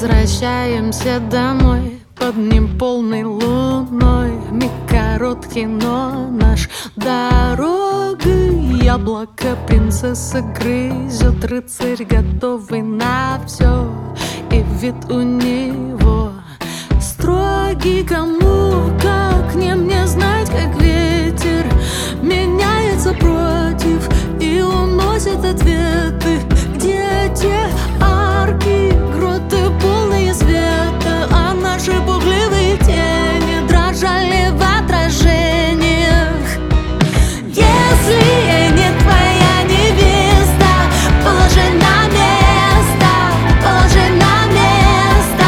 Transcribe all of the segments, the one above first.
Возвращаемся домой под неполной луной. Миг короткий, но наш дорогой яблоко принцесса грызет. Рыцарь готовый на все, и вид у него строгий. Кому, как не мне знать, как ветер меняется против и уносит ответы. Где те арки, гроты полные света, а наши пугливые тени дрожали в отражениях. Если я не твоя невеста, положи на место, положи на место.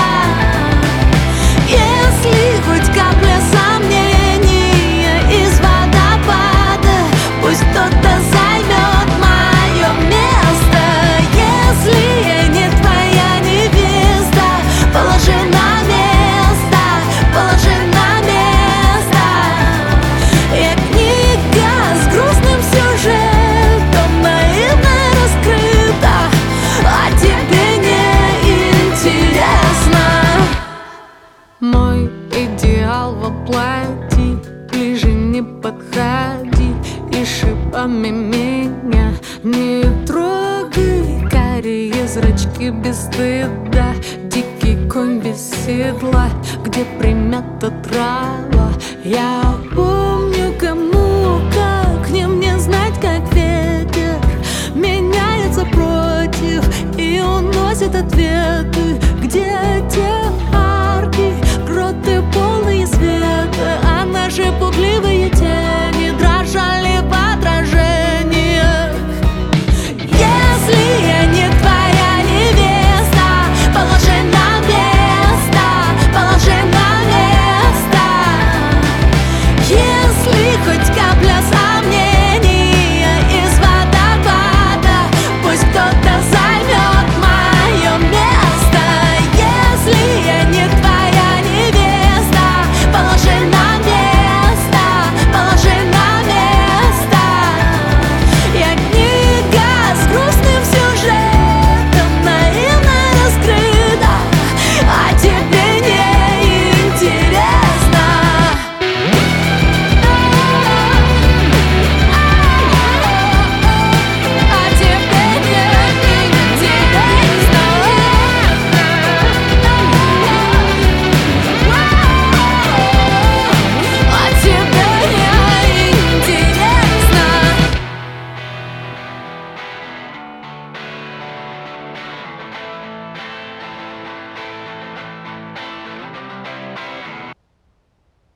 Если хоть капля сомнения из водопада, пусть кто-то займет мое место. Если я не твоя невеста, положи на место, положи на место. Я книга с грустным сюжетом, наивно раскрыта, а тебе не интересно. Мой идеал воплоти, ближе не подходи и шипами меня не трогай. Карие зрачки без стыда, дикий конь без седла, где примята трава. Я